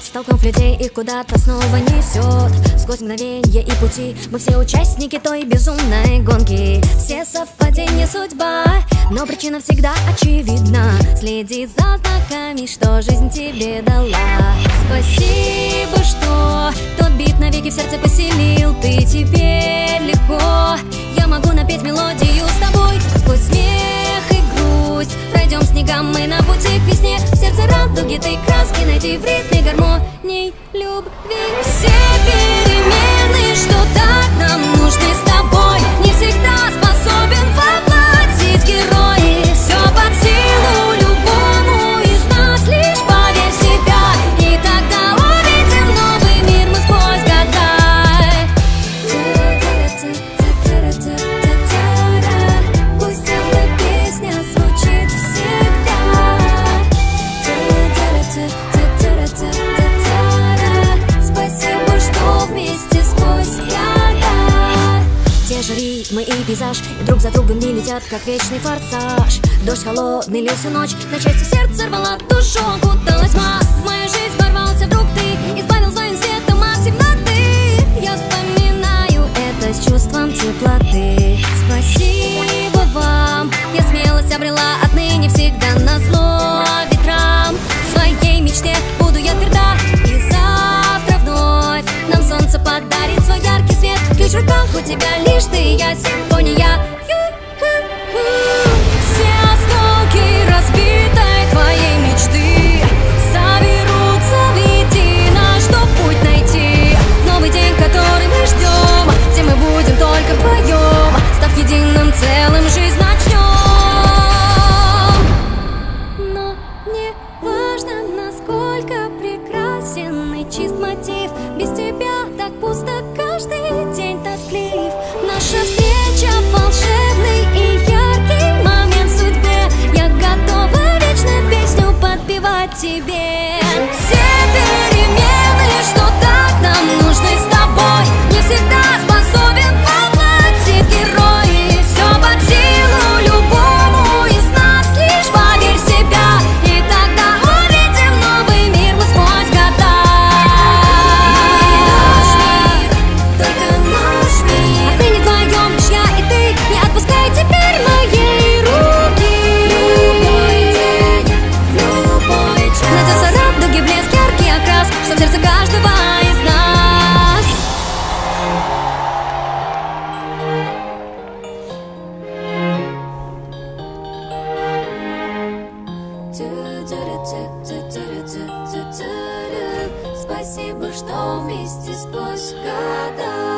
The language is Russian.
Столкнув людей, их куда-то снова несет. Сквозь мгновенья и пути мы все участники той безумной гонки. Все совпадения судьба, но причина всегда очевидна. Следи за знаками, что жизнь тебе дала. Спасибо, что тот бит навеки в сердце поселил. Ты теперь легко, я могу напеть мелодию с тобой. Сквозь смех и грусть пройдем снегам мы на пути к весне. В сердце радуги ты краски найти в ритме гармонии любви. Все перемены, что так нам нужны с тобой, не всегда способен воплотить герои. Все под силу любому из нас, лишь поверь в себя, и тогда увидим новый мир мы сквозь года. Пусть эта песня звучит всегда. Спасибо, что вместе сквозь года. Те же ритмы и пейзаж, и друг за другом не летят, как вечный форсаж. Дождь холодный лил всю ночь, на части сердце рвала душу, окуталась тьма. В мою жизнь ворвался вдруг ты, избавил своим светом от темноты. Я вспоминаю это с чувством теплоты. Спасибо вам, я смелость обрела отныне всегда назло ветрам. В своей мечте буду я тверда, и завтра вновь нам солнце подарит свой яркий свет. Ключ в руках у тебя лишь ты, я симфония. Все осколки разбитой твоей мечты соберутся воедино, чтоб путь найти. Новый день, который мы ждем, где мы будем только вдвоем, став единым целым, жизнь начнем. Но не важно, насколько прекрасен и чист мотив, без тебя так пусто каждый день тосклив. Наша встреча волшебный и яркий момент в судьбе. Я готова вечно песню подпевать тебе. Все перемены, что так нам нужны с тобой, не всегда способен воплотить герои. Все под силу любому из нас, лишь поверь в себя, и тогда увидим новый мир мы сквозь года. Наш мир, только наш мир. Отныне вдвоем лишь я и ты, не отпускай теперь моей руки. Любой день, любой час найдется радуги блеск, яркий окрас, что в сердце каждого из нас. Спасибо, что вместе сквозь года.